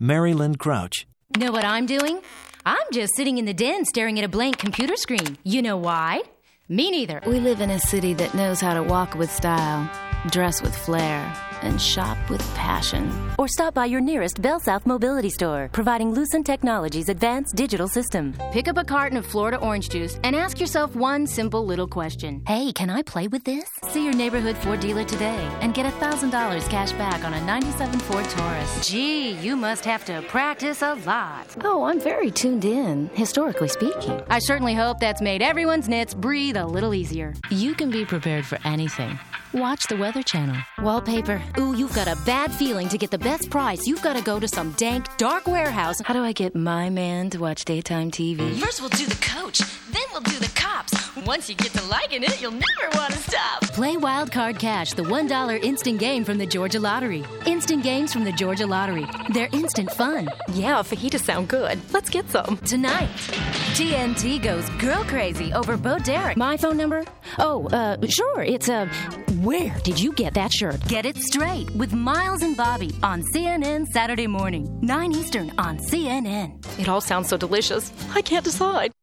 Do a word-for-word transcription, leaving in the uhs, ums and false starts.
Mary Lynn Crouch. Know what I'm doing? I'm just sitting in the den staring at a blank computer screen. You know why? Me neither. We live in a city that knows how to walk with style, dress with flair, and shop with passion. Or stop by your nearest Bell South Mobility store, providing Lucent Technologies' advanced digital system. Pick up a carton of Florida orange juice and ask yourself one simple little question. Hey, can I play with this? See your neighborhood Ford dealer today and get one thousand dollars cash back on a ninety-seven Ford Taurus. Gee, you must have to practice a lot. Oh, I'm very tuned in, historically speaking. I certainly hope that's made everyone's knits breathe a little easier. You can be prepared for anything. Watch the Weather Channel. Wallpaper. Ooh, you've got a bad feeling. To get the best price, you've got to go to some dank, dark warehouse. How do I get my man to watch daytime T V? First we'll do the coach, then we'll do the cops. Once you get to liking it, you'll never want to stop. Play Wild Card Cash, the one dollar instant game from the Georgia Lottery. Instant games from the Georgia Lottery. They're instant fun. Yeah, fajitas sound good. Let's get some. Tonight, T N T goes girl crazy over Bo Derek. My phone number? Oh, uh, sure. It's, uh, where did you get that shirt? Get it straight with Miles and Bobby on C N N Saturday morning, nine Eastern on C N N. It all sounds so delicious. I can't decide.